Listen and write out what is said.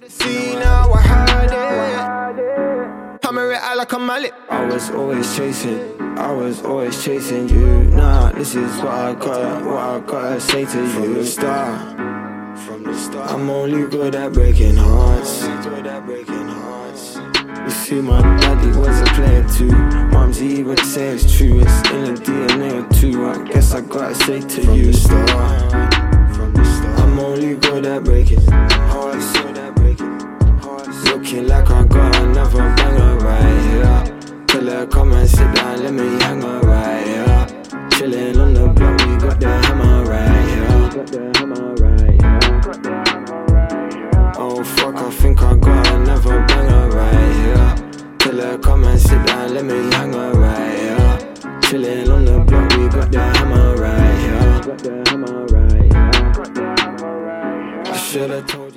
See now I heard it. Hammer it out like a mallet. I was always chasing you. Nah, this is what I gotta say to you. From the start, I'm only good at breaking hearts. You see, my daddy was a player too. Mumsy would say it's true, it's in the DNA too. I guess I gotta say to you, from the start, I'm only good at breaking hearts. Looking like I got another banger right here. Tell her come and sit down, let me hang her right here. Chillin' on the block, we got the hammer right here. Oh fuck, I think I got another banger right here. Tell her come and sit down, let me hang her right here. Chillin' on the block, we got the hammer right here. I should've told